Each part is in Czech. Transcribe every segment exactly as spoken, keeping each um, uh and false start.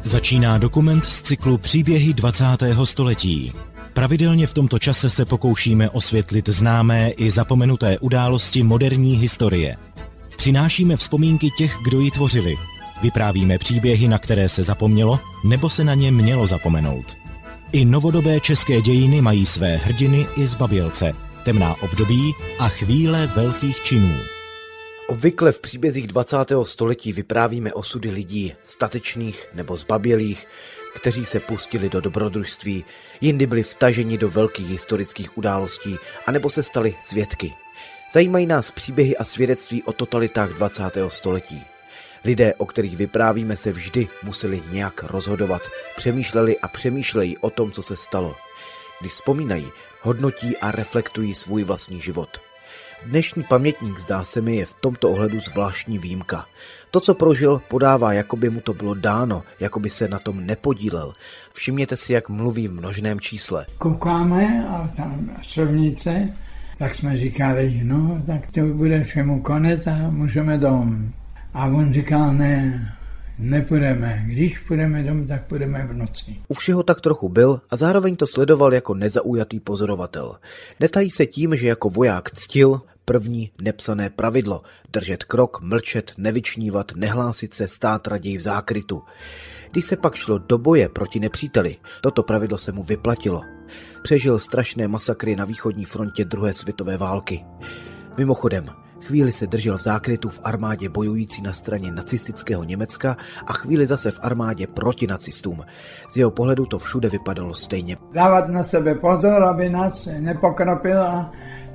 Začíná dokument z cyklu Příběhy dvacátého století. Pravidelně v tomto čase se pokoušíme osvětlit známé i zapomenuté události moderní historie. Přinášíme vzpomínky těch, kdo ji tvořili. Vyprávíme příběhy, na které se zapomnělo, nebo se na ně mělo zapomenout. I novodobé české dějiny mají své hrdiny i zbabělce, temná období a chvíle velkých činů. Obvykle v příbězích dvacátého století vyprávíme osudy lidí statečných nebo zbabělých, kteří se pustili do dobrodružství, jindy byli vtaženi do velkých historických událostí anebo se stali svědky. Zajímají nás příběhy a svědectví o totalitách dvacátého století. Lidé, o kterých vyprávíme, se vždy museli nějak rozhodovat, přemýšleli a přemýšlejí o tom, co se stalo. Když vzpomínají, hodnotí a reflektují svůj vlastní život. Dnešní pamětník, zdá se mi, je v tomto ohledu zvláštní výjimka. To, co prožil, podává, jako by mu to bylo dáno, jako by se na tom nepodílel. Všimněte si, jak mluví v množném čísle. Koukáme a tam silnice, tak jsme říkali, no, tak to bude všemu konec a můžeme domů. A on říkal, ne, nepůjdeme. Když půjdeme domů, tak půjdeme v noci. U všeho tak trochu byl a zároveň to sledoval jako nezaujatý pozorovatel. Netají se tím, že jako voják ctil první nepsané pravidlo. Držet krok, mlčet, nevyčnívat, nehlásit se, stát raději v zákrytu. Když se pak šlo do boje proti nepříteli, toto pravidlo se mu vyplatilo. Přežil strašné masakry na východní frontě druhé světové války. Mimochodem, chvíli se držel v zákrytu v armádě bojující na straně nacistického Německa a chvíli zase v armádě proti nacistům. Z jeho pohledu to všude vypadalo stejně. Dávat na sebe pozor, aby nás nepokropil a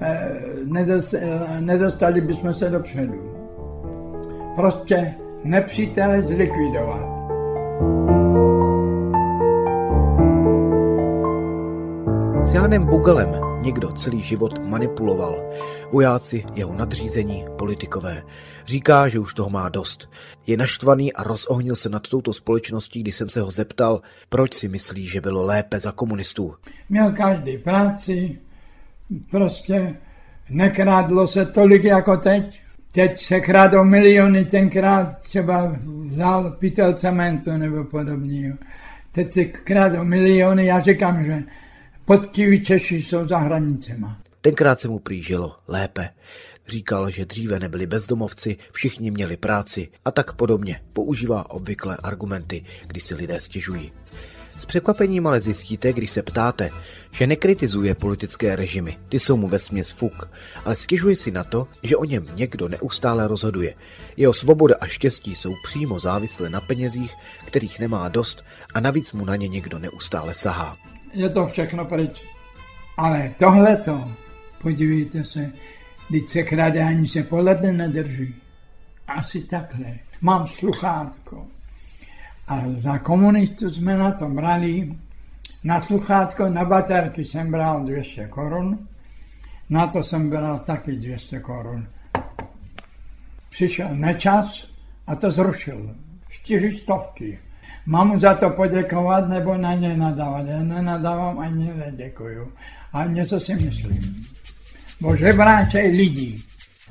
e, nedostali bychom se dopředu. Prostě nepřítele zlikvidovat. S Jánem Bugalem někdo celý život manipuloval. Vojáci, jeho nadřízení, politikové. Říká, že už toho má dost. Je naštvaný a rozohnil se nad touto společností, když jsem se ho zeptal, proč si myslí, že bylo lépe za komunistů. Měl každý práci, prostě nekrádlo se tolik jako teď. Teď se krádou miliony, tenkrát třeba vzal pytel cementu nebo podobného. Teď se krádou miliony, já říkám, že poctiví Češi jsou za hranicema. Tenkrát se mu prý žilo lépe. Říkal, že dříve nebyli bezdomovci, všichni měli práci a tak podobně. Používá obvyklé argumenty, když si lidé stěžují. S překvapením ale zjistíte, když se ptáte, že nekritizuje politické režimy, ty jsou mu vesměs fuk, ale stěžuje si na to, že o něm někdo neustále rozhoduje. Jeho svoboda a štěstí jsou přímo závislé na penězích, kterých nemá dost a navíc mu na ně někdo neustále sahá. Je to všechno pryč. Ale tohleto, podívejte se, když se krade, ani se poledne nedrží. Asi takhle. Mám sluchátko. A za komunistů jsme na to brali. Na sluchátko, na baterky jsem bral dvě stě korun. Na to jsem bral taky dvě stě korun. Přišel Nečas a to zrušil. Čtyři stovky. Mám mu za to poděkovat nebo na ně nadávat? Já nenadávám ani neděkuju. A něco si myslím. Bože bráčej lidí.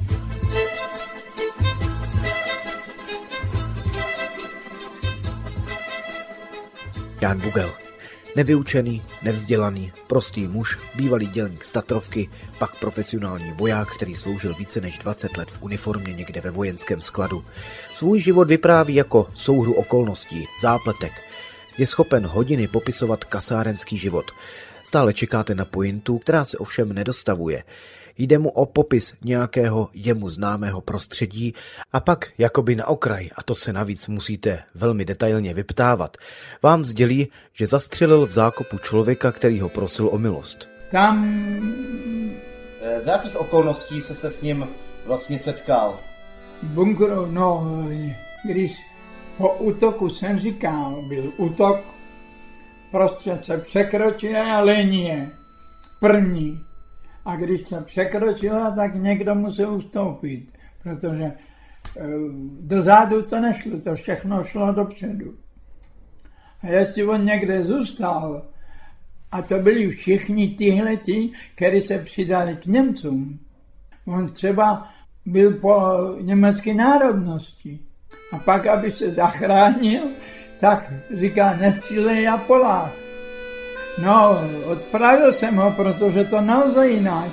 Jan Bugel. Nevyučený, nevzdělaný, prostý muž, bývalý dělník z Tatrovky, pak profesionální voják, který sloužil více než dvacet let v uniformě někde ve vojenském skladu. Svůj život vypráví jako souhru okolností, zápletek. Je schopen hodiny popisovat kasárenský život. Stále čekáte na pointu, která se ovšem nedostavuje. Jde mu o popis nějakého jemu známého prostředí a pak, jakoby na okraj, a to se navíc musíte velmi detailně vyptávat, vám sdělí, že zastřelil v zákopu člověka, který ho prosil o milost. Tam... Za jakých okolností se se s ním vlastně setkal? V bunkru, no, když po útoku jsem říkal, byl útok, prostě se překročila linie první. A když se překročila, tak někdo musel ustoupit, protože e, dozadu to nešlo, to všechno šlo dopředu. A jestli on někde zůstal, a to byli všichni tihleti, kteří se přidali k Němcům. On třeba byl po německé národnosti. A pak, aby se zachránil, tak říká, nestřílej, já Polák. No, odpravil jsem ho, protože to nelze jinak.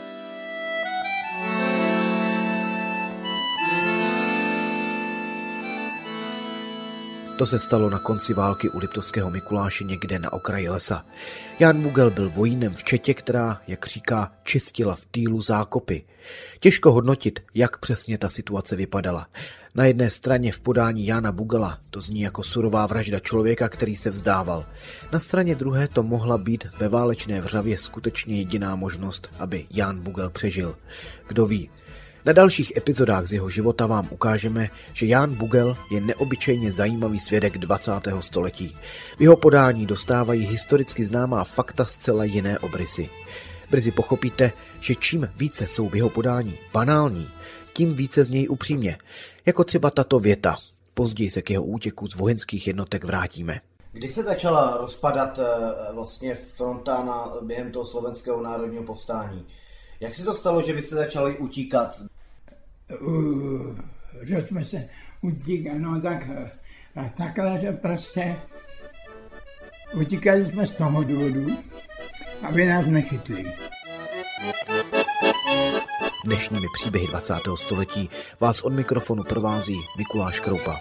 To se stalo na konci války u Liptovského Mikuláše někde na okraji lesa. Jan Bugel byl vojínem v četě, která, jak říká, čistila v týlu zákopy. Těžko hodnotit, jak přesně ta situace vypadala. Na jedné straně v podání Jana Bugela to zní jako surová vražda člověka, který se vzdával. Na straně druhé to mohla být ve válečné vřavě skutečně jediná možnost, aby Jan Bugel přežil. Kdo ví. Na dalších epizodách z jeho života vám ukážeme, že Jan Bugel je neobyčejně zajímavý svědek dvacátého století. V jeho podání dostávají historicky známá fakta zcela jiné obrysy. Brzy pochopíte, že čím více jsou v jeho podání banální, tím více z něj upřímně. Jako třeba tato věta. Později se k jeho útěku z vojenských jednotek vrátíme. Kdy se začala rozpadat vlastně fronta na, během toho slovenského národního povstání? Jak se to stalo, že vy se začali utíkat? Uh, že jsme se utíkali, no tak, takhle, že prostě utíkali jsme z toho důvodu, aby nás nechytli. Dnešními příběhy dvacátého století vás od mikrofonu provází Mikuláš Kroupa.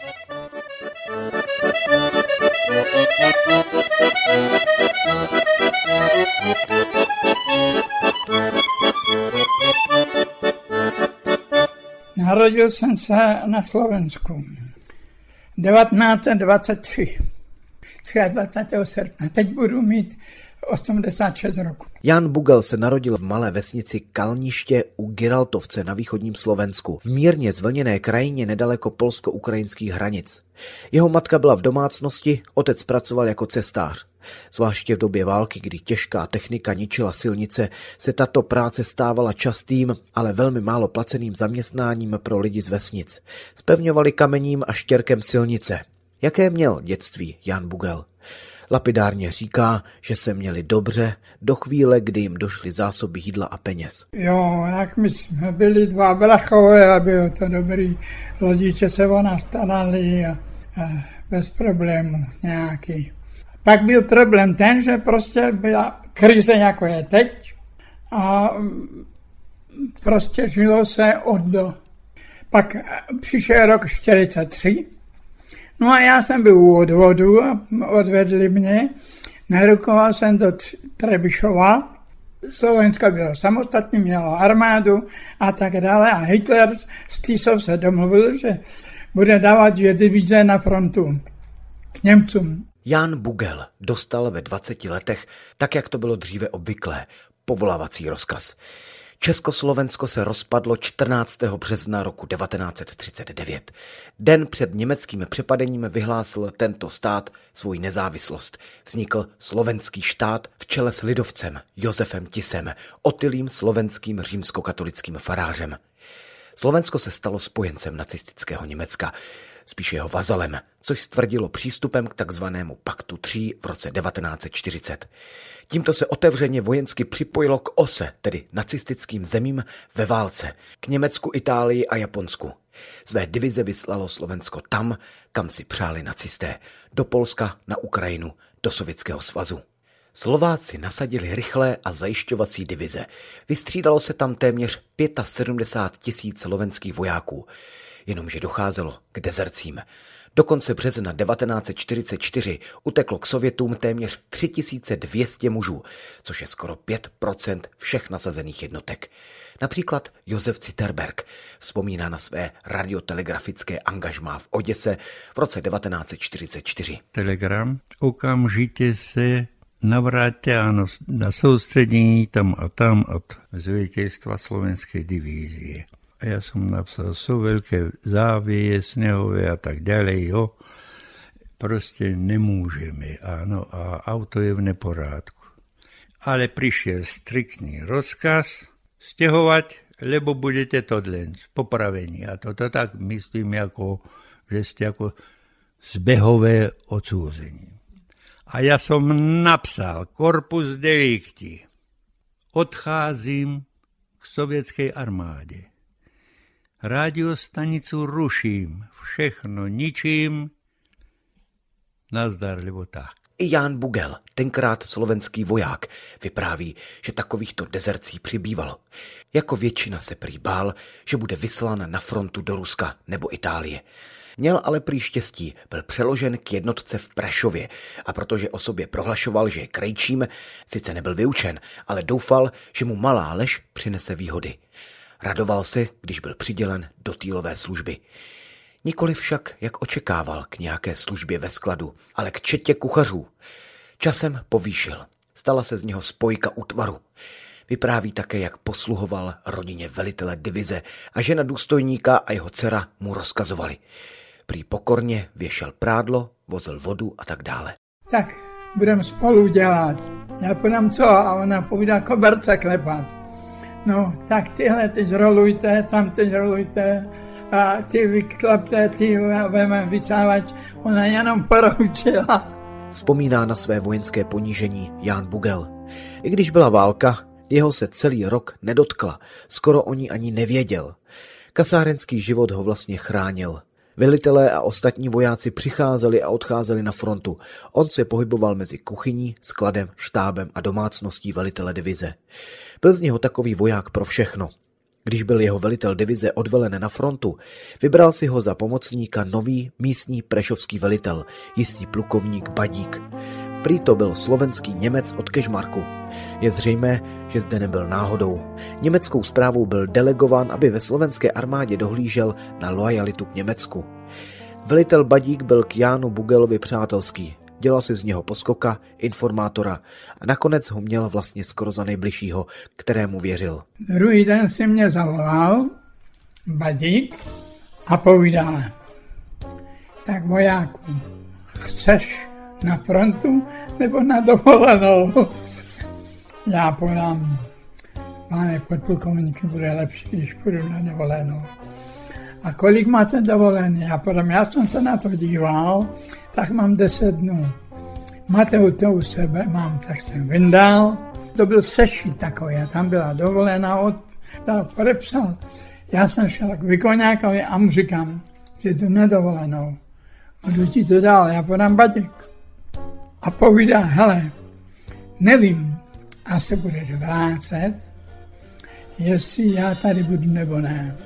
Narodil jsem se na Slovensku devatenáct set dvacet tři, dvacátého třetího srpna. Teď budu mít osmdesát šest roku. Jan Bugel se narodil v malé vesnici Kalniště u Giraltovce na východním Slovensku, v mírně zvlněné krajině nedaleko polsko-ukrajinských hranic. Jeho matka byla v domácnosti, otec pracoval jako cestář. Zvláště v době války, kdy těžká technika ničila silnice, se tato práce stávala častým, ale velmi málo placeným zaměstnáním pro lidi z vesnic. Zpevňovali kamením a štěrkem silnice. Jaké měl dětství Jan Bugel? Lapidárně říká, že se měli dobře do chvíle, kdy jim došly zásoby jídla a peněz. Jo, jak my jsme byli dva brachové a bylo to dobrý. Rodiče se o nás starali a, a bez problémů nějaký. Pak byl problém ten, že prostě byla krize, jako je teď, a prostě žilo se od do. Pak přišel rok čtyřicet tři, no a já jsem byl u odvodu a odvedli mě, narukoval jsem do Trebišova, Slovensko bylo samostatně, mělo armádu a tak dále a Hitler s Tisov se domluvil, že bude dávat dvě divize na frontu k Němcům. Jan Bugel dostal ve dvaceti letech, tak jak to bylo dříve obvyklé, povolávací rozkaz. Československo se rozpadlo čtrnáctého března roku devatenáct set třicet devět. Den před německým přepadením vyhlásil tento stát svou nezávislost. Vznikl slovenský štát v čele s lidovcem Josefem Tisem, otilým slovenským římskokatolickým farářem. Slovensko se stalo spojencem nacistického Německa, spíše jeho vazalem, což stvrdilo přístupem k takzvanému Paktu tří v roce devatenáct set čtyřicet. Tímto se otevřeně vojensky připojilo k ose, tedy nacistickým zemím ve válce, k Německu, Itálii a Japonsku. Své divize vyslalo Slovensko tam, kam si přáli nacisté, do Polska, na Ukrajinu, do Sovětského svazu. Slováci nasadili rychlé a zajišťovací divize. Vystřídalo se tam téměř sedmdesát pět tisíc slovenských vojáků, jenomže docházelo k dezercím. Do konce března devatenáct set čtyřicet čtyři uteklo k Sovětům téměř tři tisíce dvě stě mužů, což je skoro pět procent všech nasazených jednotek. Například Josef Citerberg vzpomíná na své radiotelegrafické angažmá v Oděse v roce devatenáct set čtyřicet čtyři. Telegram okamžitě se navrátil ano, na soustředění tam a tam od zvětějstva slovenské divízie. A ja som napsal, sú veľké závieje, snehové a tak ďalej, jo. Proste nemôžeme, áno, a auto je v neporádku. Ale prišiel striktný rozkaz stehovať, lebo budete to len popravení. A toto tak myslím, ako, že ste ako zbehové odsúzení. A ja som napsal Corpus Delicti. Odcházím k sovětské armáde. Rádiostanicu ruším, všechno ničím nazdar, nebo tak. I Ján Bugel, tenkrát slovenský voják, vypráví, že takovýchto dezercí přibývalo. Jako většina se prý bál, že bude vyslán na frontu do Ruska nebo Itálie. Měl ale prý štěstí, byl přeložen k jednotce v Prešově a protože o sobě prohlašoval, že je krejčím, sice nebyl vyučen, ale doufal, že mu malá lež přinese výhody. Radoval se, když byl přidělen do týlové služby. Nikoli však, jak očekával, k nějaké službě ve skladu, ale k četě kuchařů. Časem povýšil. Stala se z něho spojka útvaru. Vypráví také, jak posluhoval rodině velitele divize a žena důstojníka a jeho dcera mu rozkazovali. Prý pokorně věšel prádlo, vozil vodu a tak dále. Tak budeme spolu dělat. Já podám co? A ona povídá koberce klepat. No, tak tyhle teď zrolujte, tam teď zrolujte a ty vyklepte, ty veme vycávač. Ona jenom poroučila. Vzpomíná na své vojenské ponížení Ján Bugel. I když byla válka, jeho se celý rok nedotkla, skoro o ní ani nevěděl. Kasárenský život ho vlastně chránil. Velitelé a ostatní vojáci přicházeli a odcházeli na frontu. On se pohyboval mezi kuchyní, skladem, štábem a domácností velitele divize. Byl z něho takový voják pro všechno. Když byl jeho velitel divize odvelen na frontu, vybral si ho za pomocníka nový místní prešovský velitel, jistý plukovník Badík. Prý to byl slovenský Němec od Kežmarku. Je zřejmé, že zde nebyl náhodou. Německou správou byl delegován, aby ve slovenské armádě dohlížel na loajalitu k Německu. Velitel Badík byl k Jánu Bugelovi přátelský. Dělal si z něho poskoka, informátora a nakonec ho měl vlastně skoro za nejbližšího, kterému věřil. Druhý den si mě zavolal Badík a povídal: tak vojáku, chceš na frontu nebo na dovolenou? Já podám: pane podplukovníky, bude lepší, když půjdu na dovolenou. A kolik máte dovolený? Já podám: já jsem se na to díval, tak mám deset dnů. Máte to u sebe? Mám, tak jsem vyndal. To byl sešit takový, a tam byla dovolená, od, podepsal. Já jsem šel k Vykoňákovi a mu říkám, že jdu na dovolenou. Kdo ti to dal? Já podám Badík. A povídá: hele, nevím, a se budeš vrácet, jestli já tady budu nebo ne.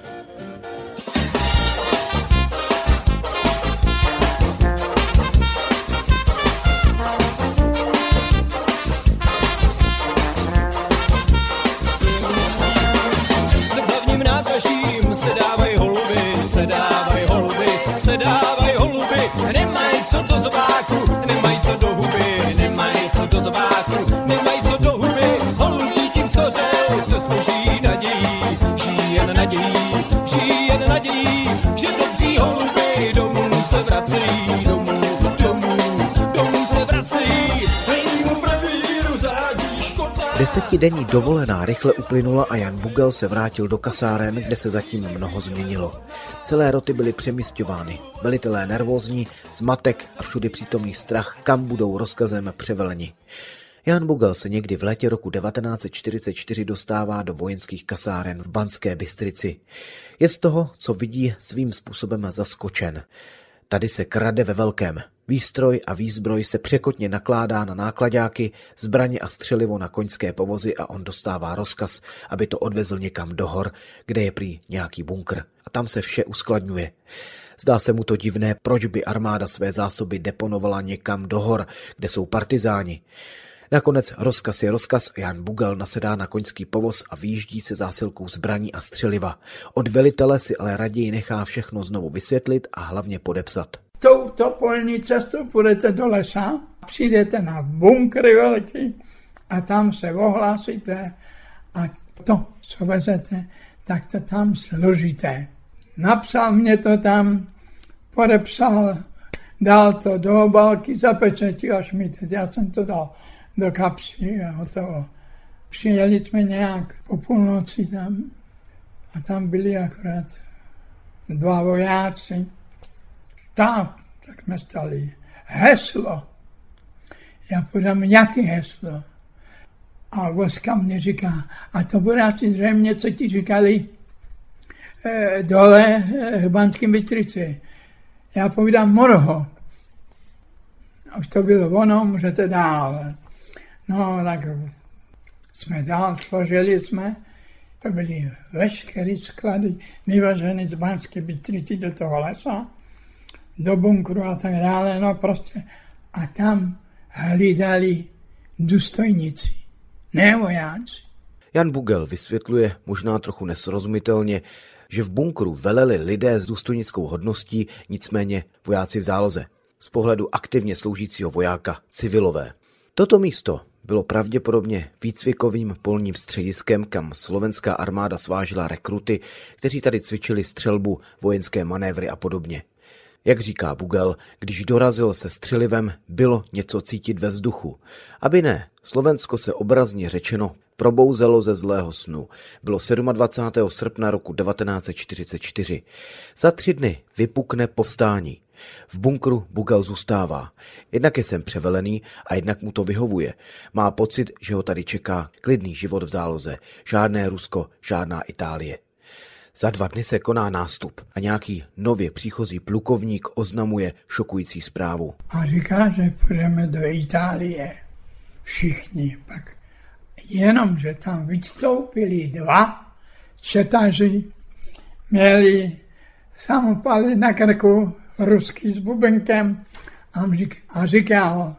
Za hlavním nádražím se dávají holuby, se dávají holuby, se dávají holuby, nemají co do zobáku, nemají co do huby, nemají co do zobáku, nemají co do huby, holubí tím schořel, se složí nadějí, žijí jen nadějí, žijí jen nadějí, že dobří holuby domů se vracejí, domů, domů, domů se vracejí, nejmu pravíru zádí škoda. Desetidenní dovolená rychle uplynula a Jan Bugel se vrátil do kasáren, kde se zatím mnoho změnilo. Celé roty byly přemísťovány, velitelé nervózní, zmatek a všudy přítomný strach, kam budou rozkazem převeleni. Jan Bugel se někdy v létě roku devatenáct set čtyřicet čtyři dostává do vojenských kasáren v Banské Bystrici. Je z toho, co vidí, svým způsobem zaskočen. Tady se krade ve velkém. Výstroj a výzbroj se překotně nakládá na nákladáky, zbraně a střelivo na koňské povozy a on dostává rozkaz, aby to odvezl někam do hor, kde je prý nějaký bunkr. A tam se vše uskladňuje. Zdá se mu to divné, proč by armáda své zásoby deponovala někam do hor, kde jsou partizáni. Nakonec rozkaz je rozkaz a Jan Bugel nasedá na koňský povoz a vyjíždí se zásilkou zbraní a střeliva. Od velitele si ale raději nechá všechno znovu vysvětlit a hlavně podepsat. Touto polní cestou půjdete do lesa, přijdete na bunkry velký a tam se ohlásíte a to, co vezete, tak to tam složíte. Napsal mě to tam, podepsal, dal to do obálky, zapečetil až mi teď, já jsem to dal do kapsy a hotovo. Přijeli jsme nějak po půlnoci tam a tam byli akorát dva vojáci. Tak, tak jsme stali. Heslo. Já podám, jaký heslo? A Voska mě říká, a to bude asi zřejmě, co ti říkali e, dole e, v Banské Bystrici. Já povídám Morho. už to bylo ono, můžete dál. No, tak jsme dál, složili jsme, to byly veškeré sklady vyvažené z Banské Bystrici do toho lesa, do bunkru a tak dále, no prostě. A tam hlídali důstojníci, ne vojáci. Jan Bugel vysvětluje možná trochu nesrozumitelně, že v bunkru veleli lidé s důstojnickou hodností, nicméně vojáci v záloze. Z pohledu aktivně sloužícího vojáka civilové. Toto místo bylo pravděpodobně výcvikovým polním střediskem, kam slovenská armáda svážila rekruty, kteří tady cvičili střelbu, vojenské manévry a podobně. Jak říká Bugel, když dorazil se střelivem, bylo něco cítit ve vzduchu. Aby ne, Slovensko se obrazně řečeno probouzelo ze zlého snu. Bylo dvacátého sedmého srpna roku devatenáct set čtyřicet čtyři. Za tři dny vypukne povstání. V bunkru Bugel zůstává. Jednak je sem převelený a jednak mu to vyhovuje. Má pocit, že ho tady čeká klidný život v záloze. Žádné Rusko, žádná Itálie. Za dva dny se koná nástup a nějaký nově příchozí plukovník oznamuje šokující zprávu. A říká, že půjdeme do Itálie. Všichni pak. Jenom, že tam vystoupili dva četaři, měli samopaly na krku, ruský s bubenkem a říkal,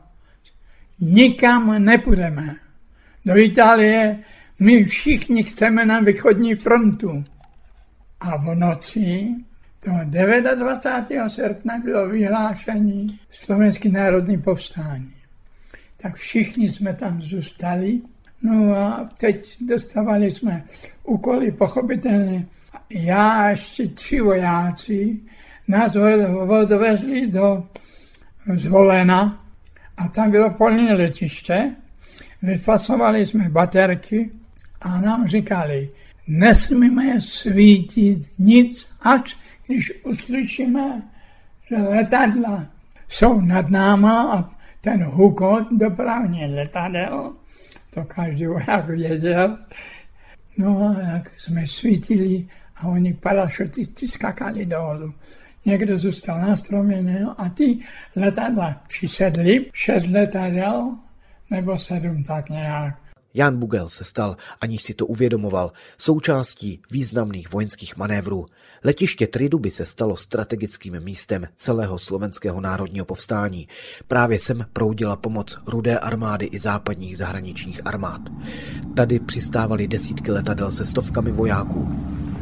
nikam nepůjdeme. Do Itálie my všichni chceme na východní frontu. A v noci toho dvacátého devátého srpna bylo vyhlášení Slovenské národní povstání. Tak všichni jsme tam zůstali. No a teď dostávali jsme úkoly, pochopitelně. Já a ještě tři vojáci nás odvezli do Zvolena a tam bylo polní letiště. Vyfasovali jsme baterky a nám říkali, nesmíme svítit nic, až když uslyšíme, že letadla jsou nad náma a ten hukot dopravně letadel, to každý voják věděl. No a jak jsme svítili a oni parašutisti skakali dolů. Někdo zůstal na stromě, no, a ty letadla přisedli, šest letadel nebo sedm tak nějak. Jan Bugel se stal, aniž si to uvědomoval, součástí významných vojenských manévrů. Letiště Triduby se stalo strategickým místem celého slovenského národního povstání. Právě sem proudila pomoc Rudé armády i západních zahraničních armád. Tady přistávaly desítky letadel se stovkami vojáků.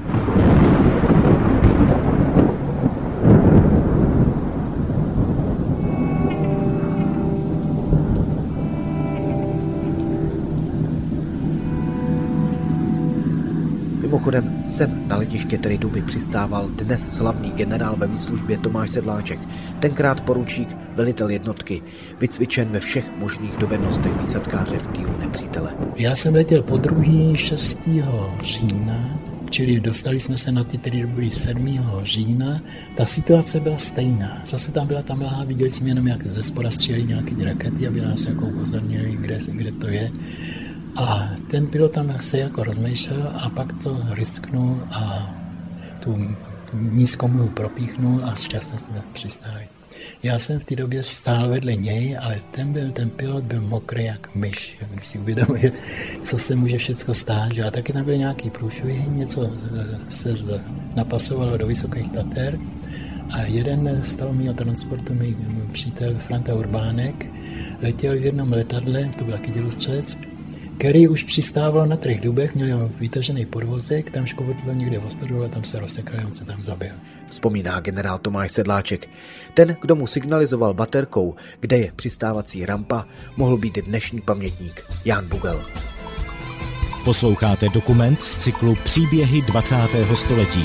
Mimochodem, sem na letiště Triduby přistával dnes slavný generál ve výslužbě Tomáš Sedláček, tenkrát poručík, velitel jednotky, vycvičen ve všech možných dovednostech výsadkáře v týlu nepřítele. Já jsem letěl po druhý šestého října, čili dostali jsme se na ty Triduby sedmého října. Ta situace byla stejná. Zase tam byla ta mlha, viděli jsme jenom, jak ze spoda stříleli nějaké rakety, aby nás jako upozornili, kde, kde to je. A ten pilot tam se jako rozmýšlel a pak to risknul a tu nízkou mluvu propíchnul a šťastně jsme přistáli. Já jsem v té době stál vedle něj, ale ten, byl, ten pilot byl mokrý jak myš, když si uvědomil, co se může všecko stát. Že? A taky tam byly nějaký průšvihy, něco se napasovalo do Vysokých Tater a jeden z toho mého transportu, můj přítel Franta Urbánek, letěl v jednom letadle, to byl taky dělostřelec, který už přistával na třech dubech, měl vytažený podvozek, tam škovotil někde v Ostrodolu a tam se rozsekal, on se tam zabil. Vzpomíná generál Tomáš Sedláček. Ten, kdo mu signalizoval baterkou, kde je přistávací rampa, mohl být dnešní pamětník Jan Bugel. Posloucháte dokument z cyklu Příběhy dvacátého století.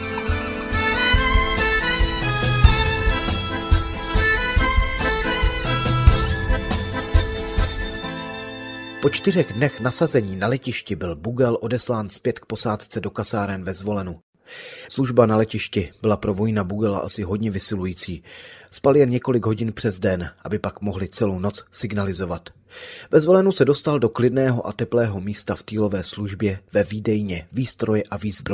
Po čtyřech dnech nasazení na letišti byl Bugel odeslán zpět k posádce do kasáren ve Zvolenu. Služba na letišti byla pro vojína Bugela asi hodně vysilující. Spal jen několik hodin přes den, aby pak mohli celou noc signalizovat. Ve Zvolenu se dostal do klidného a teplého místa v týlové službě ve výdejně výstroje a výzbroje.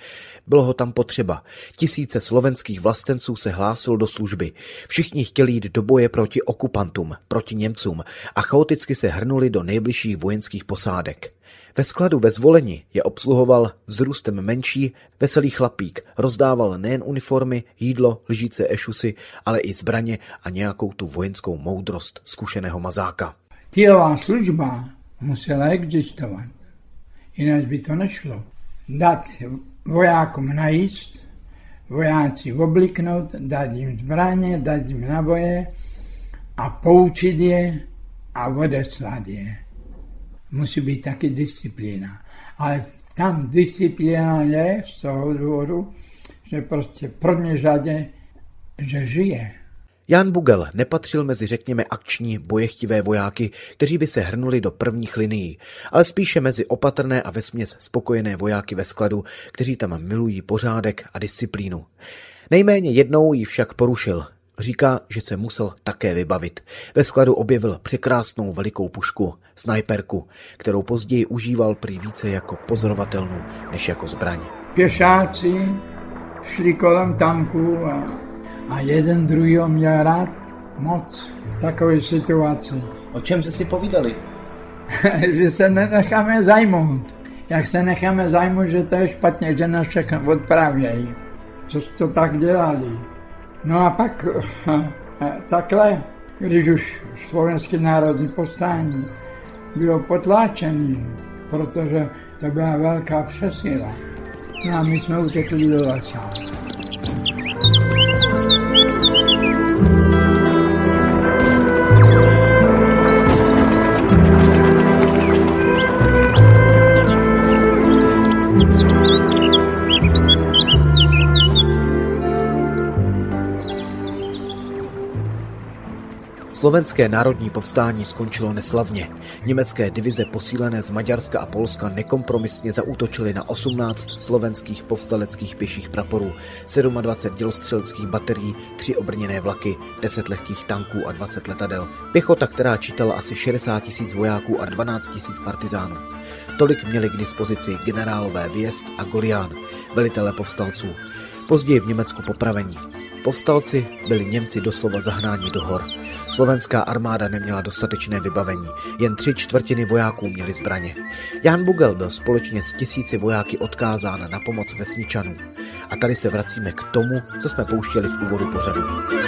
Bylo ho tam potřeba. Tisíce slovenských vlastenců se hlásilo do služby. Všichni chtěli jít do boje proti okupantům, proti Němcům a chaoticky se hrnuli do nejbližších vojenských posádek. Ve skladu ve Zvoleni je obsluhoval vzrůstem menší, veselý chlapík, rozdával nejen uniformy, jídlo, lžíce, ešusy, ale i zbraně a nějakou tu vojenskou moudrost zkušeného mazáka. Týlová služba musela existovat, jinak by to nešlo. Dát vojákům najíst, vojáci obliknout, dát jim zbraně, dát jim naboje a poučit je a odeslat je. Musí být taky disciplína. Ale tam disciplína je z toho důvodu, že prostě v první řadě, že žije. Jan Bugel nepatřil mezi, řekněme, akční, bojechtivé vojáky, kteří by se hrnuli do prvních linií, ale spíše mezi opatrné a vesměs spokojené vojáky ve skladu, kteří tam milují pořádek a disciplínu. Nejméně jednou ji však porušil. Říká, že se musel také vybavit. Ve skladu objevil překrásnou velikou pušku, snajperku, kterou později užíval prý více jako pozorovatelnu, než jako zbraň. Pěšáci šli kolem tanků a, a jeden druhýho měl rád moc v takové situaci. O čem jste si povídali? Že se nenecháme zajmout. Jak se necháme zajmout, že to je špatně, že nás všechno odpravějí. Co to tak dělali. No a pak takhle, když už Slovenské národní povstání bylo potláčené, protože to byla velká přesíla. No a my jsme utekli do lesa. Slovenské národní povstání skončilo neslavně. Německé divize posílené z Maďarska a Polska nekompromisně zaútočily na osmnáct slovenských povstaleckých pěších praporů, dvacet sedm dělostřeleckých baterií, tři obrněné vlaky, deset lehkých tanků a dvacet letadel. Pěchota, která čítala asi šedesát tisíc vojáků a dvanáct tisíc partizánů. Tolik měli k dispozici generálové Viest a Golián, velitelé povstalců. Později v Německu popravení. Povstalci byli Němci doslova zahnáni do hor. Slovenská armáda neměla dostatečné vybavení, jen tři čtvrtiny vojáků měli zbraně. Jan Bugel byl společně s tisíci vojáky odkázán na pomoc vesničanům. A tady se vracíme k tomu, co jsme pouštěli v úvodu pořadu.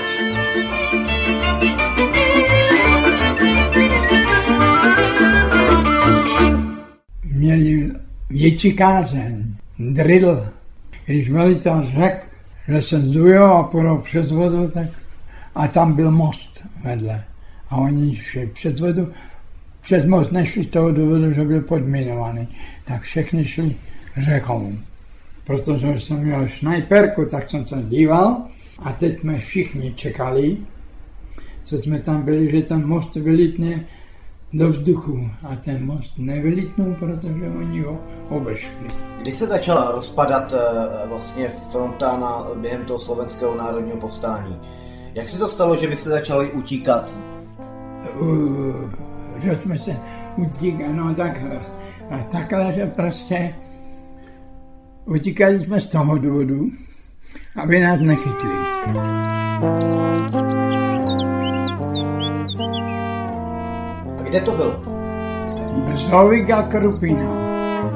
Měli větší kázeň, drill. Když velitel řekl, že se zdujou a půjdou přes vodu, tak a tam byl most vedle. A oni šli přes vodu, přes most nešli z toho důvodu, že byl podminovaný. Tak všechny šli řekou. Protože jsem měl snajperku, tak jsem se díval a teď jsme všichni čekali, co jsme tam byli, že ten most vylítne do vzduchu. A ten most nevylítnul, protože oni ho obešli. Kdy se začala rozpadat vlastně fronta na, během toho slovenského národního povstání? Jak se to stalo, že vy se začali utíkat? Uh, že jsme se utíkali, no tak, takhle, že prostě utíkali jsme z toho důvodu, aby nás nechytli. A kde to bylo? Břovik a Krupina.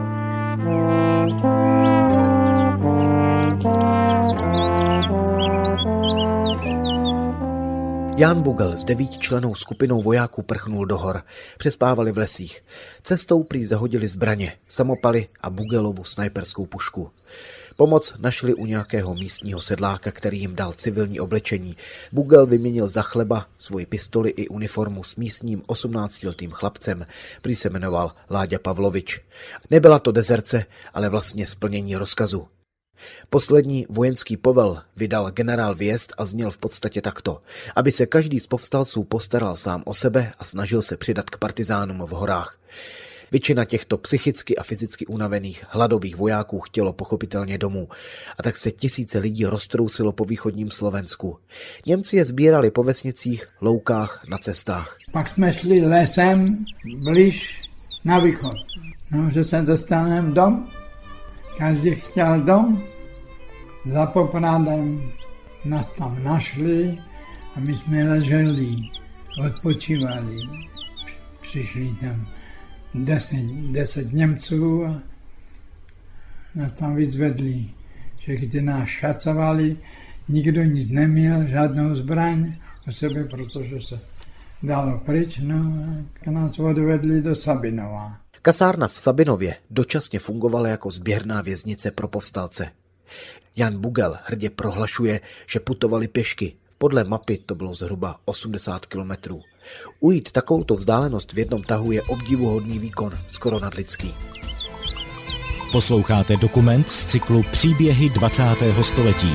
Jan Bugel s devítičlennou skupinou vojáků prchnul do hor. Přespávali v lesích. Cestou prý zahodili zbraně, samopaly a Bugelovu snajperskou pušku. Pomoc našli u nějakého místního sedláka, který jim dal civilní oblečení. Bugel vyměnil za chleba svoji pistoli i uniformu s místním osmnáctiletým chlapcem, prý se jmenoval Láďa Pavlovič. Nebyla to dezerce, ale vlastně splnění rozkazu. Poslední vojenský povel vydal generál Viest a zněl v podstatě takto, aby se každý z povstalců postaral sám o sebe a snažil se přidat k partizánům v horách. Většina těchto psychicky a fyzicky unavených hladových vojáků chtělo pochopitelně domů a tak se tisíce lidí roztrousilo po východním Slovensku. Němci je sbírali po vesnicích, loukách, na cestách. Pak jsme šli lesem blíž na východ. No, že se dostaneme dom, Každý chtěl dom, za Poprádem nás tam našli a my jsme leželi, odpočívali. Přišli tam deset, deset Němců a nás tam vyzvedli. Všichni nás šacovali, nikdo nic neměl, žádnou zbraň o sebe, protože se dalo pryč, no a nás odvedli do Sabinova. Kasárna v Sabinově dočasně fungovala jako sběrná věznice pro povstalce. Jan Bugel hrdě prohlašuje, že putovali pěšky. Podle mapy to bylo zhruba osmdesát kilometrů. Ujít takovouto vzdálenost v jednom tahu je obdivuhodný výkon, skoro nadlidský. Posloucháte dokument z cyklu Příběhy dvacátého století.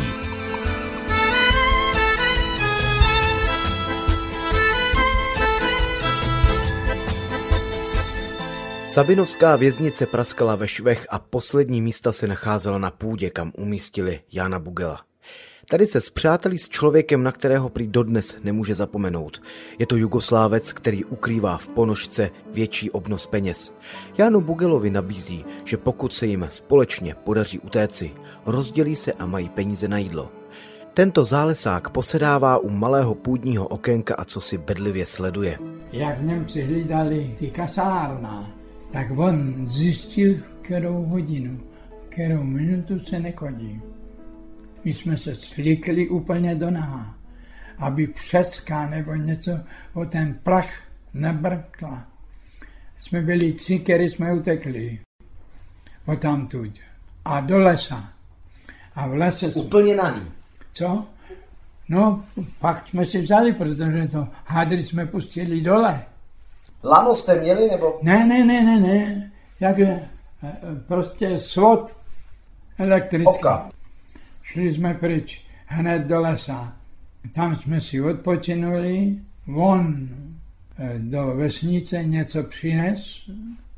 Sabinovská věznice praskala ve švech a poslední místa se nacházela na půdě, kam umístili Jana Bugela. Tady se spřátelí s člověkem, na kterého prý dodnes nemůže zapomenout. Je to Jugoslávec, který ukrývá v ponožce větší obnos peněz. Jánu Bugelovi nabízí, že pokud se jim společně podaří utéci, rozdělí se a mají peníze na jídlo. Tento zálesák posedává u malého půdního okénka a co si bedlivě sleduje. Jak Němci hlídali ty kasárna, tak on zjistil, kterou hodinu, kterou minutu se nechodí. My jsme se slíkli úplně do naha, aby přecka nebo něco o ten plach nebrkla. Jsme byli tři, který jsme utekli o tamtud a do lesa. A v lese... Úplně nahý. Co? No, pak jsme si vzali, protože to hádry jsme pustili dole. Lano jste měli, nebo? Ne, ne, ne, ne, ne. Jak je, prostě svod elektrický. Oka. Šli jsme pryč, hned do lesa. Tam jsme si odpočinuli, on do vesnice něco přines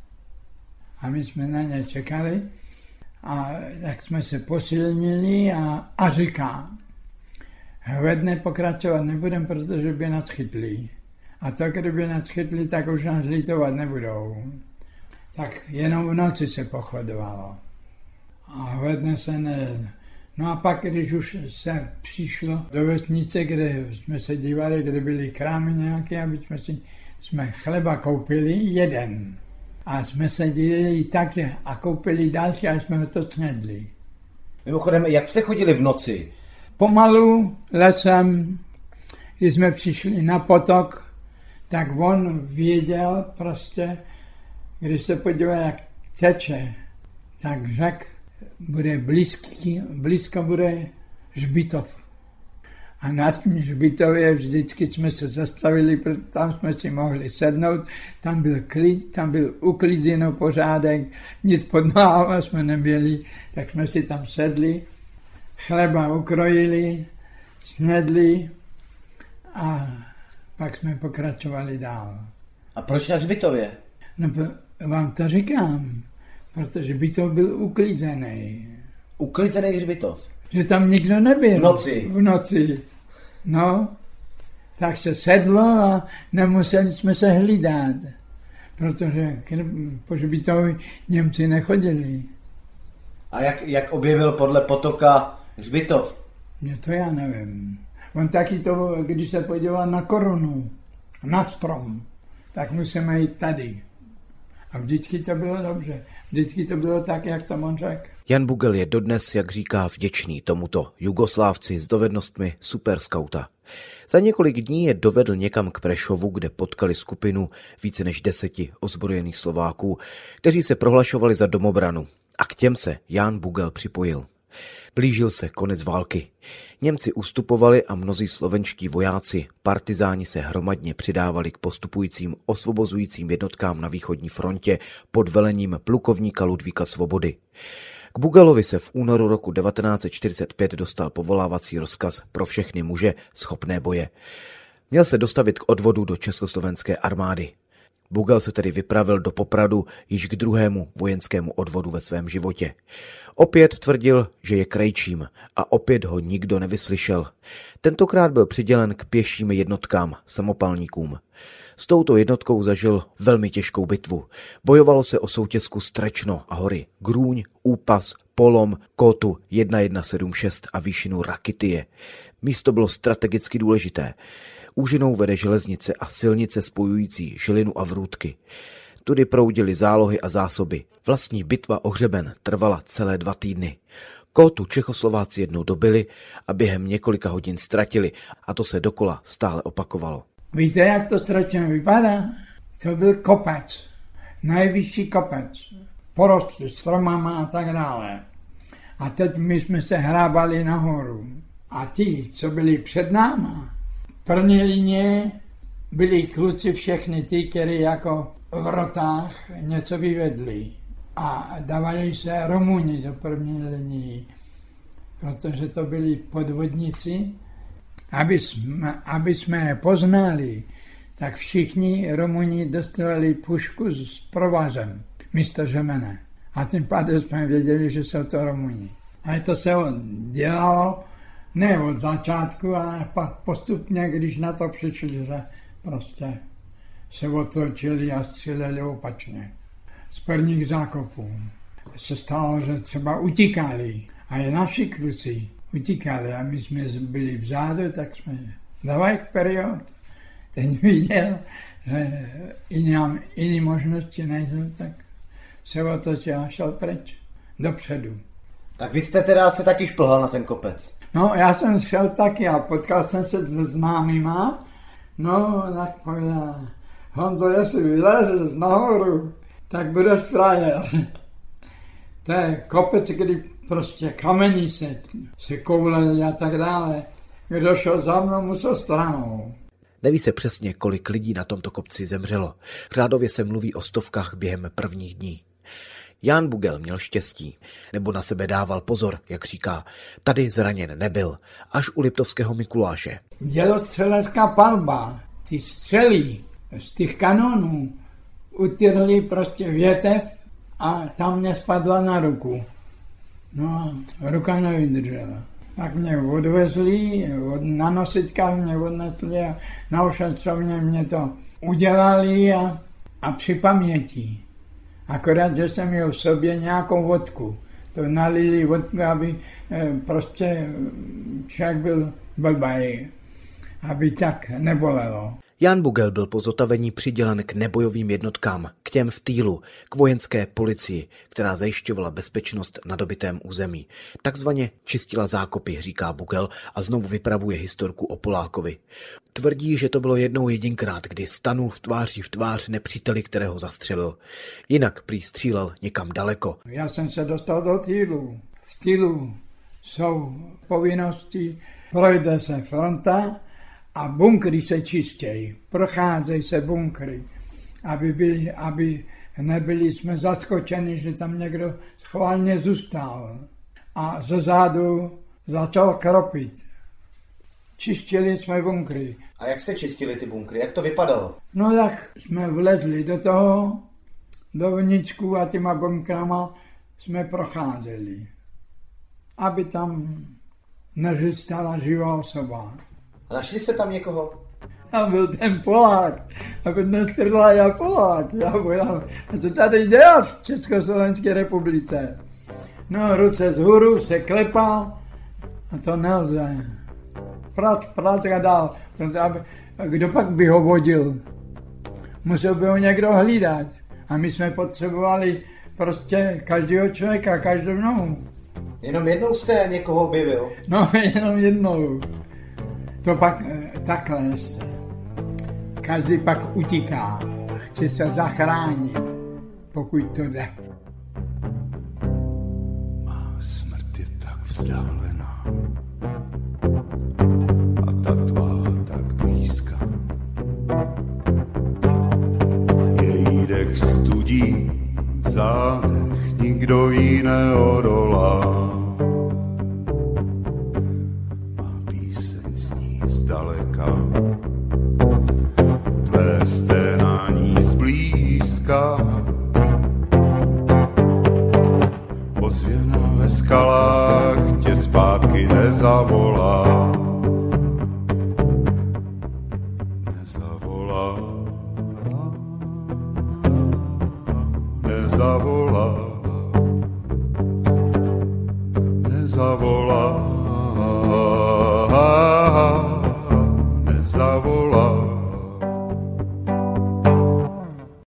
a my jsme na ně čekali. A tak jsme se posilnili a, a říká, ve dne pokračovat nebudem, protože by nás chytli. A to, kdyby nás chytli, tak už nás litovat nebudou. Tak jenom v noci se pochodovalo. A ve dne se ne... No a pak, když už se přišlo do vesnice, kde jsme se dívali, kde byly krámy nějaké, aby jsme si jsme chleba koupili, jeden. A jsme se dělili tak a koupili další a jsme ho to snědli. Mimochodem, jak jste chodili v noci? Pomalu lesem, když jsme přišli na potok, tak on věděl prostě, když se podíval, jak teče, tak řekl, bude blízký, blízko bude Žbitov. A na tím Žbitově vždycky jsme se zastavili, protože tam jsme si mohli sednout, tam byl klid, tam byl uklideno pořádek, nic pod nohama jsme neměli, tak jsme si tam sedli, chleba ukrojili, snědli a pak jsme pokračovali dál. A proč na Hřbitově? No, vám to říkám, protože Hřbitov byl uklizený. Uklizený Hřbitov? Že tam nikdo nebyl. V noci? V noci. No, tak se sedlo a nemuseli jsme se hlídat, protože po Hřbitovi Němci nechodili. A jak, jak objevil podle potoka Hřbitov? Mě to já nevím. On taky to, když se podíval na korunu, na strom, tak musíme jít tady. A vždycky to bylo dobře. Vždycky to bylo tak, jak to on řekl. Jan Bugel je dodnes, jak říká, vděčný tomuto Jugoslávci s dovednostmi superskauta. Za několik dní je dovedl někam k Prešovu, kde potkali skupinu více než deseti ozbrojených Slováků, kteří se prohlašovali za domobranu. A k těm se Jan Bugel připojil. Blížil se konec války. Němci ustupovali a mnozí slovenští vojáci, partizáni se hromadně přidávali k postupujícím osvobozujícím jednotkám na východní frontě pod velením plukovníka Ludvíka Svobody. K Bugelovi se v únoru roku devatenáct set čtyřicet pět dostal povolávací rozkaz pro všechny muže schopné boje. Měl se dostavit k odvodu do československé armády. Bugel se tedy vypravil do Popradu již k druhému vojenskému odvodu ve svém životě. Opět tvrdil, že je krejčím a opět ho nikdo nevyslyšel. Tentokrát byl přidělen k pěším jednotkám, samopalníkům. S touto jednotkou zažil velmi těžkou bitvu. Bojovalo se o soutězku Strečno a hory Grůň, Úpas, Polom, Kótu jedna jedna sedm šest a výšinu Rakytie. Místo bylo strategicky důležité. Úžinou vede železnice a silnice spojující Žilinu a Vrútky. Tudy proudily zálohy a zásoby. Vlastní bitva o hřeben trvala celé dva týdny. Kótu Čechoslováci jednou dobili a během několika hodin ztratili a to se dokola stále opakovalo. Víte, jak to Strečno vypadá? To byl kopec. Nejvyšší kopec. Porostl stromama a tak dále. A teď my jsme se hrábali nahoru. A ti, co byli před náma, v první linie byli kluci všechny ty, kteří jako v rotách něco vyvedli. A dávali se Romuni do první linii, protože to byli podvodníci. Aby jsme, aby jsme je poznali, tak všichni Romuni dostali pušku s provazem místo žemene. A tím pádem jsme věděli, že jsou to Romuni. A to se dělalo ne od začátku, ale pak postupně, když na to přišli, že prostě se otočili a stříleli opačně. Z prvních zákopů se stalo, že třeba utíkali. A i naši kluci utíkali a my jsme byli vzadu, tak jsme dávaj period. Ten viděl, že jiné, jiné možnosti nejsou, tak se otočil a šel pryč, dopředu. Tak vy jste teda se taky šplhal na ten kopec. No, já jsem šel taky a potkal jsem se se známýma. No, tak povedal, Honzo, jestli vylezeš nahoru, tak budeš frajer. To je kopec, kdy prostě kamení se, se kouleli a tak dále. Kdo šel za mnou, musel stranou. Neví se přesně, kolik lidí na tomto kopci zemřelo. Řádově se mluví o stovkách během prvních dní. Jan Bugel měl štěstí, nebo na sebe dával pozor, jak říká, tady zraněn nebyl, až u Liptovského Mikuláše. Dělostřelecká palba, ty střely z těch kanonů utyrly prostě větev a tam mě spadla na ruku. No a ruka nevydržela. Tak mě odvezli, od, na nositkách mě odnesli a na ošetřovně mě to udělali a, a při paměti. Akorát, že jsem měl v sobě nějakou vodku. To nalili vodku, aby eh, prostě člověk byl blbej, aby tak nebolelo. Jan Bugel byl po zotavení přidělen k nebojovým jednotkám, k těm v týlu, k vojenské policii, která zajišťovala bezpečnost na dobytém území. Takzvaně čistila zákopy, říká Bugel a znovu vypravuje historku o Polákovi. Tvrdí, že to bylo jednou jedinkrát, kdy stanul v tváří v tvář nepříteli, kterého zastřelil. Jinak prý střílel někam daleko. Já jsem se dostal do týlu. V týlu jsou povinnosti, projde se fronta, a bunkry se čistějí, procházejí se bunkry, aby, byli, aby nebyli jsme zaskočeni, že tam někdo schválně zůstal. A ze zádu začal kropit. Čistili jsme bunkry. A jak jste čistili ty bunkry? Jak to vypadalo? No tak jsme vlezli do toho, do vničku a těma bunkrama jsme procházeli. Aby tam nezůstala živá osoba. A našli jste tam někoho? Tam byl ten Polák. A dnes trvá já Polák. Já volám, a co tady děláš v Československé republice? No, ruce z hůru se klepal a to nelze. Proč, proč a dál? Protože kdo pak by ho vodil? Musel by ho někdo hlídat. A my jsme potřebovali prostě každého člověka, každou nohu. Jenom jednou jste někoho objevil? No, jenom jednou. To pak takhle, každý pak utíká a chce se zachránit, pokud to jde. Má smrt je tak vzdálená a ta tvá tak blízká. Její dech studí v zádech, nikdo jí neodolá. Daleka. Tvé sténání zblízka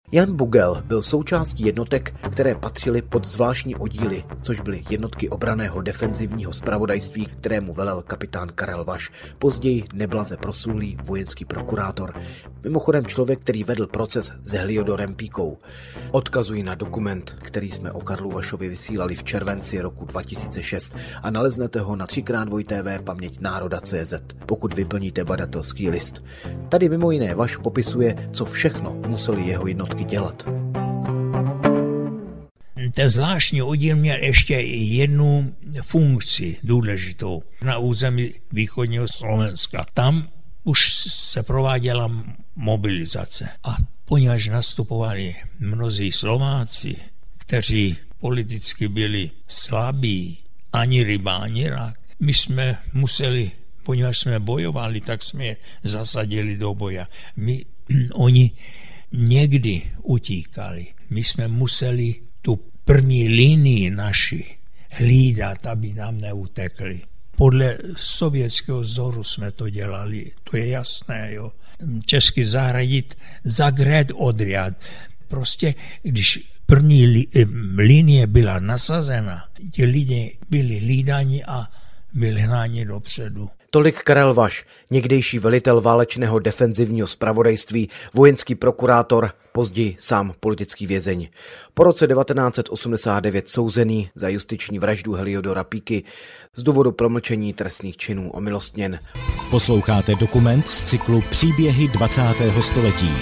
Jan Bugel byl součástí jednotek, které patřily pod zvláštní oddíly, což byly jednotky obranného defenzivního zpravodajství, kterému velel kapitán Karel Vaš, později neblaze proslulý vojenský prokurátor. Mimochodem člověk, který vedl proces s Heliodorem Píkou. Odkazuji na dokument, který jsme o Karlu Vašovi vysílali v červenci roku dva tisíce šest a naleznete ho na tři krát dvoj té vé paměť národa tečka cé zet, pokud vyplníte badatelský list. Tady mimo jiné Vaš popisuje, co všechno museli jeho jednotky dělat. Ten zvláštní oddíl měl ještě jednu funkci důležitou na území východního Slovenska. Tam už se prováděla mobilizace a poněvadž nastupovali mnozí Slováci, kteří politicky byli slabí, ani ryba, ani rak, my jsme museli, poněvadž jsme bojovali, tak jsme je zasadili do boja. My, oni někdy utíkali. My jsme museli tu první linii naši hlídat, aby nám neutekli. Podle sovětského vzoru jsme to dělali, to je jasné, jo. Česky zahradit, zagret odriad. Prostě, když první li, linie byla nasazena, ti lidé byli hlídáni a byli hnáni dopředu. Tolik Karel Vaš, někdejší velitel válečného defenzivního zpravodajství, vojenský prokurátor, později sám politický vězeň. Po roce devatenáct set osmdesát devět souzený za justiční vraždu Heliodora Píky, z důvodu promlčení trestných činů omilostněn. Posloucháte dokument z cyklu Příběhy dvacátého století.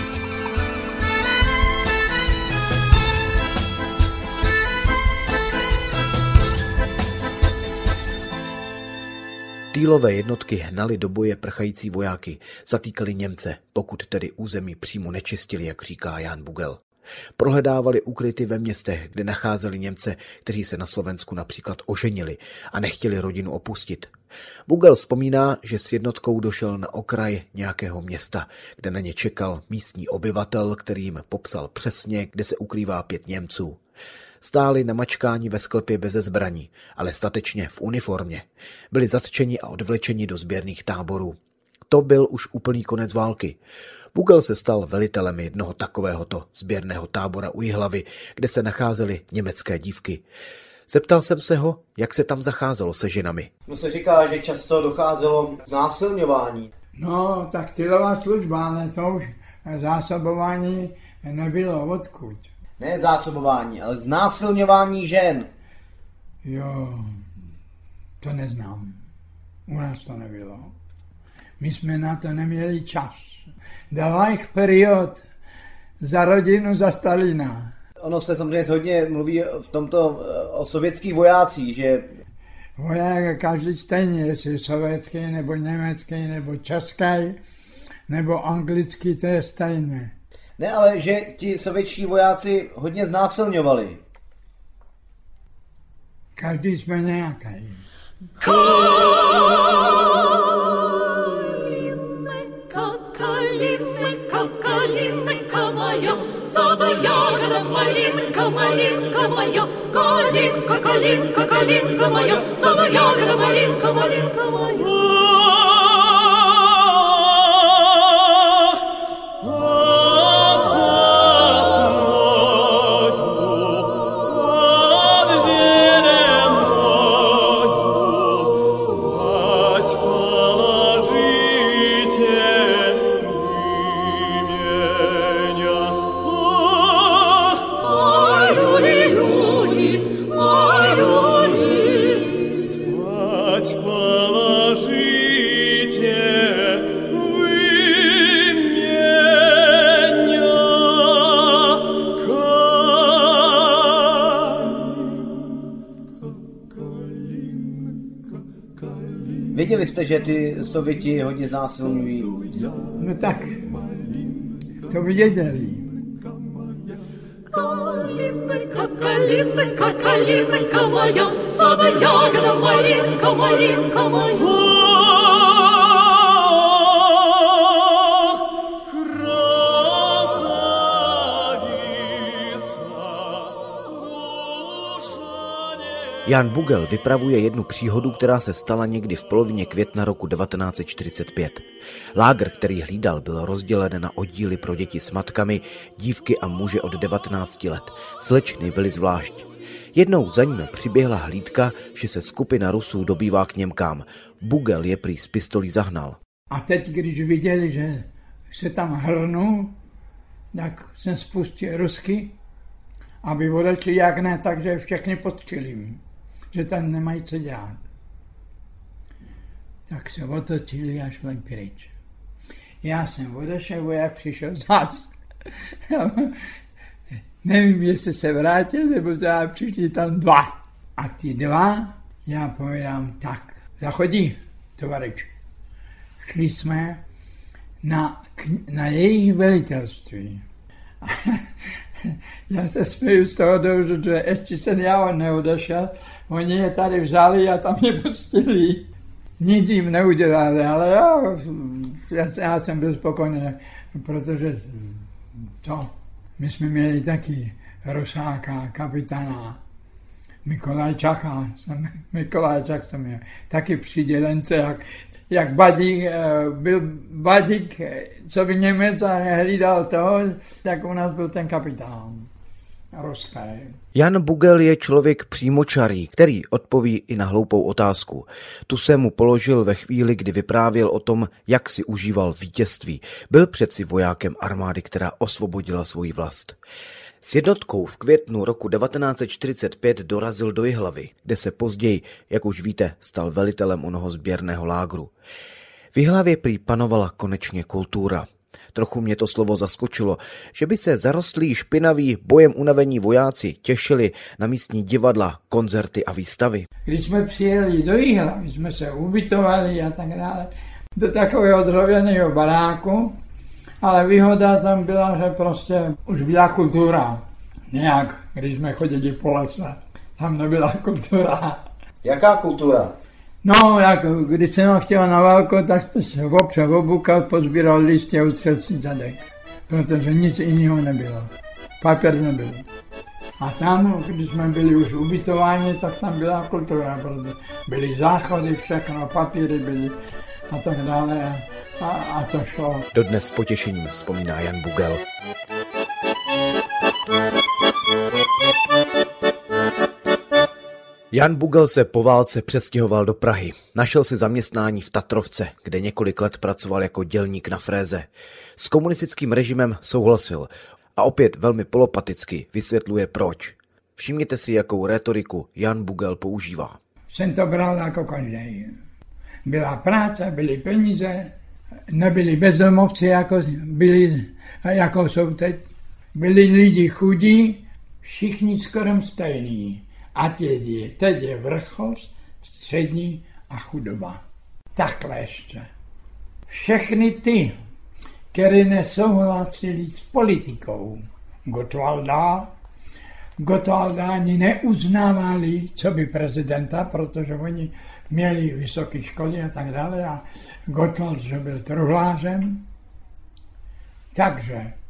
Týlové jednotky hnaly do boje prchající vojáky, zatýkali Němce, pokud tedy území přímo nečistili, jak říká Jan Bugel. Prohledávali ukryty ve městech, kde nacházeli Němce, kteří se na Slovensku například oženili a nechtěli rodinu opustit. Bugel vzpomíná, že s jednotkou došel na okraj nějakého města, kde na ně čekal místní obyvatel, který jim popsal přesně, kde se ukrývá pět Němců. Stáli na mačkání ve sklepě beze zbraní, ale statečně v uniformě. Byli zatčeni a odvlečeni do sběrných táborů. To byl už úplný konec války. Bugel se stal velitelem jednoho takovéhoto sběrného tábora u Jihlavy, kde se nacházely německé dívky. Zeptal jsem se ho, jak se tam zacházelo se ženami. No se říká, že často docházelo k znásilňování. No, tak tylová služba, ale to už zásobování nebylo odkud. Ne zásobování, ale znásilňování žen. Jo, to neznám. U nás to nebylo. My jsme na to neměli čas. Dávajch period za rodinu, za Stalina. Ono se samozřejmě hodně mluví v tomto o sovětských vojácích, že... Voják je každý stejně, jestli sovětský, nebo německý, nebo český, nebo anglický, to je stejné. Ne, ale že ti sovětští vojáci hodně znásilňovali. Každý jsme nějaký. Kalimenka, kalimenka, kalimenka moja, za ягода малинка, малинка моя, калинка, калинка, калинка моя, за ягода малинка, малинка моя. Věděli jste, že ty Sověti hodně znásilňují? No tak, to věděli. Калинка, калинка, калинка моя, за ягода малинка, малинка моя. Jan Bugel vypravuje jednu příhodu, která se stala někdy v polovině května roku devatenáct set čtyřicet pět. Lágr, který hlídal, byl rozdělen na oddíly pro děti s matkami, dívky a muže od devatenácti let. Slečny byly zvlášť. Jednou za ním přiběhla hlídka, že se skupina Rusů dobývá k Němkám. Bugel je prý z pistolí zahnal. A teď, když viděli, že se tam hrnou, tak jsem spustil rusky, aby odešli, jak ne, takže všechny podčili, že tam nemají co dělat. Tak se otočili a šli pryč. Já jsem odešel, voják přišel zás. Nevím, jestli se vrátil, nebo třeba přišli tam dva. A ty dva, já povedám, tak, zachodí, tovaryč. Šli jsme na, na jejich velitelství. Já se směju z toho, že ještě jsem já neodešel, oni je tady vzali a tam je pustili. Nic jim neudělali, ale já, já, já jsem byl spokojený, protože to, my jsme měli taky Rusáka, kapitána Mikolajčaka, jsem, Mikolajčak jsem měl, taky přidělence, jak, jak Badík, byl Badík, co by Němec hlídal toho, tak u nás byl ten kapitán ruský. Jan Bugel je člověk přímočarý, který odpoví i na hloupou otázku. Tu se mu položil ve chvíli, kdy vyprávěl o tom, jak si užíval vítězství. Byl přeci vojákem armády, která osvobodila svoji vlast. S jednotkou v květnu roku devatenáct set čtyřicet pět dorazil do Jihlavy, kde se později, jak už víte, stal velitelem onoho sběrného lágru. V Jihlavě prý panovala konečně kultura. Trochu mě to slovo zaskočilo, že by se zarostlí, špinaví, bojem unavení vojáci těšili na místní divadla, koncerty a výstavy. Když jsme přijeli do Jihlavy, jsme se ubytovali a tak dále, do takového dřevěného baráku, ale výhoda tam byla, že prostě už byla kultura. Nějak, když jsme chodili po lese, tam nebyla kultura. Jaká kultura? No, jak, když jsem ho chtěl na válku, tak to se opřel obukal, pozbíral listy a utřel si zadek, protože nic jiného nebylo. Papír nebyl. A tam, když jsme byli už ubytováni, tak tam byla kultura, protože byly záchody, všechno, papíry byly a tak dále a, a to šlo. Dodnes s potěšením vzpomíná Jan Bugel. Jan Bugel se po válce přestěhoval do Prahy. Našel si zaměstnání v Tatrovce, kde několik let pracoval jako dělník na fréze. S komunistickým režimem souhlasil a opět velmi polopaticky vysvětluje proč. Všimněte si, jakou rétoriku Jan Bugel používá. Jsem to bral jako každý. Byla práce, byly peníze, nebyli bezdomovci, jako, byli, jako jsou teď. Byli lidi chudí, všichni skoro stejní. A teď je, teď je vrchost, střední a chudoba. Takhle ještě. Všechny ty, které nesouhlasili s politikou Gottwalda, Gottwalda ani neuznávali, co by prezidenta, protože oni měli vysoké školy a tak dále a Gottwald, že byl truhlářem. Takže,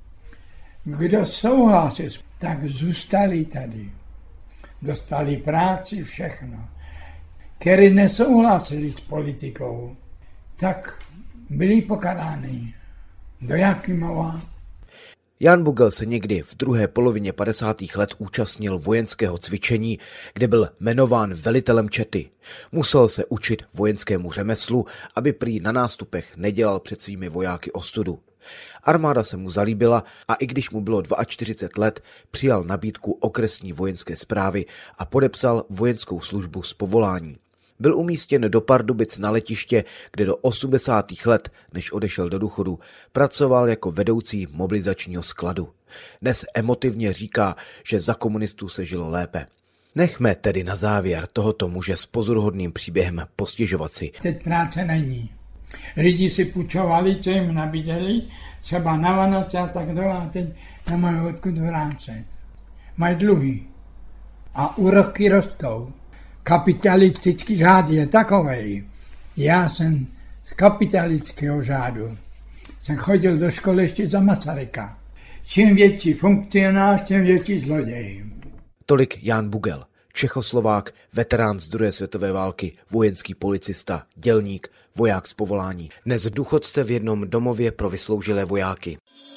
kdo souhlasil, tak zůstali tady. Dostali práci, všechno. Který nesouhlasili s politikou, tak byli pokadáni. Do Jakimova. Jan Bugel se někdy v druhé polovině padesátých let účastnil vojenského cvičení, kde byl jmenován velitelem čety. Musel se učit vojenskému řemeslu, aby prý na nástupech nedělal před svými vojáky ostudu. Armáda se mu zalíbila a i když mu bylo čtyřicet dva let, přijal nabídku okresní vojenské správy a podepsal vojenskou službu z povolání. Byl umístěn do Pardubic na letiště, kde do osmdesátých let, než odešel do důchodu, pracoval jako vedoucí mobilizačního skladu. Dnes emotivně říká, že za komunistů se žilo lépe. Nechme tedy na závěr tohoto muže s pozoruhodným příběhem postěžovat si. Teď práce není. Lidi si půjčovali, co jim nabídeli, třeba na Vánoce a tak dále, a teď nemají odkud vrátit. Mají dluhy. A úroky rostou. Kapitalistický řád je takovej. Já jsem z kapitalistického řádu. Jsem chodil do školy ještě za Masaryka. Čím větší funkcionář, tím větší zloděj. Tolik Jan Bugel. Čechoslovák, veterán z druhé světové války, vojenský policista, dělník, voják z povolání. Dnes důchodce v jednom domově pro vysloužilé vojáky.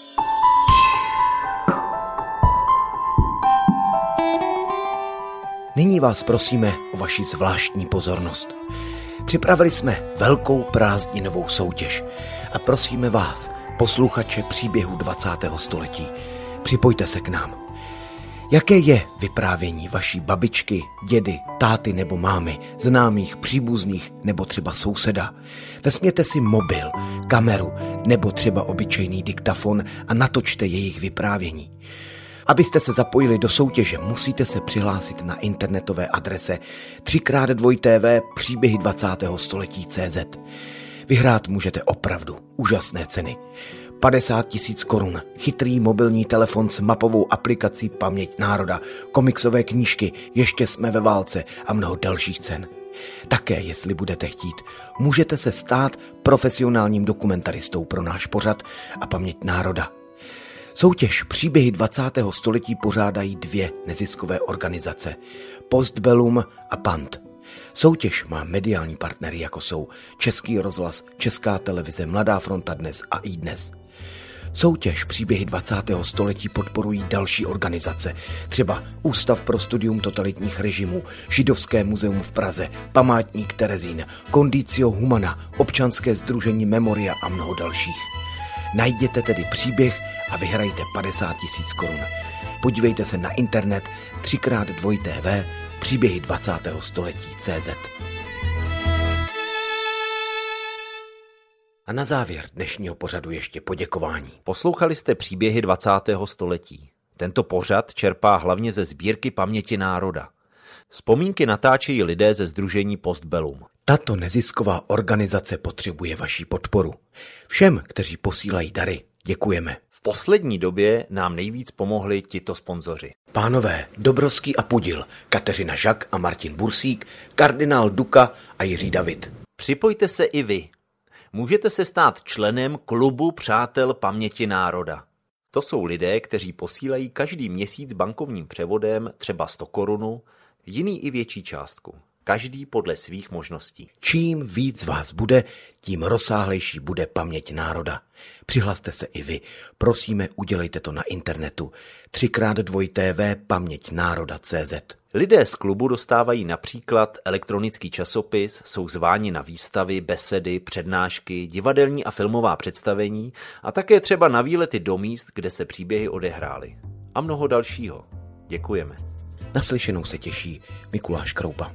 Nyní vás prosíme o vaši zvláštní pozornost. Připravili jsme velkou prázdninovou soutěž a prosíme vás, posluchače příběhu dvacátého století, připojte se k nám. Jaké je vyprávění vaší babičky, dědy, táty nebo mámy, známých, příbuzných nebo třeba souseda? Vezměte si mobil, kameru nebo třeba obyčejný diktafon a natočte jejich vyprávění. Abyste se zapojili do soutěže, musíte se přihlásit na internetové adrese tři krát dva té vé příběhy dvacátého století tečka cé zet. Vyhrát můžete opravdu úžasné ceny. padesát tisíc korun, chytrý mobilní telefon s mapovou aplikací Paměť národa, komiksové knížky, Ještě jsme ve válce a mnoho dalších cen. Také, jestli budete chtít, můžete se stát profesionálním dokumentaristou pro náš pořad a Paměť národa. Soutěž Příběhy dvacátého století pořádají dvě neziskové organizace, Postbellum a Pant. Soutěž má mediální partnery, jako jsou Český rozhlas, Česká televize, Mladá fronta Dnes a iDnes. Soutěž Příběhy dvacátého století podporují další organizace, třeba Ústav pro studium totalitních režimů, Židovské muzeum v Praze, Památník Terezín, Conditio Humana, Občanské sdružení Memoria a mnoho dalších. Najděte tedy příběh a vyhrajte padesát tisíc korun. Podívejte se na internet tři krát dva té vé příběhy dvacátého století tečka cé zet. A na závěr dnešního pořadu ještě poděkování. Poslouchali jste Příběhy dvacátého století. Tento pořad čerpá hlavně ze sbírky Paměti národa. Vzpomínky natáčejí lidé ze sdružení Postbellum. Tato nezisková organizace potřebuje vaši podporu. Všem, kteří posílají dary, děkujeme. V poslední době nám nejvíc pomohli tito sponzoři. Pánové Dobrovský a Pudil, Kateřina Žak a Martin Bursík, kardinál Duka a Jiří David. Připojte se i vy. Můžete se stát členem klubu Přátel Paměti národa. To jsou lidé, kteří posílají každý měsíc bankovním převodem třeba sto korun, jiný i větší částku. Každý podle svých možností. Čím víc vás bude, tím rozsáhlejší bude Paměť národa. Přihlaste se i vy. Prosíme, udělejte to na internetu. tři krát dva té vé paměť národa tečka cé zet. Lidé z klubu dostávají například elektronický časopis, jsou zváni na výstavy, besedy, přednášky, divadelní a filmová představení a také třeba na výlety do míst, kde se příběhy odehrály. A mnoho dalšího. Děkujeme. Naslyšenou se těší Mikuláš Kroupa.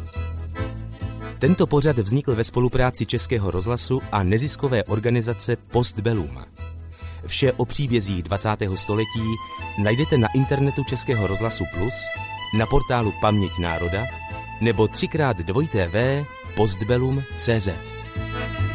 Tento pořad vznikl ve spolupráci Českého rozhlasu a neziskové organizace Postbellum. Vše o příbězích dvacátého století najdete na internetu Českého rozhlasu Plus, na portálu Paměť národa nebo tři krát dva té vé postbellum tečka cé zet.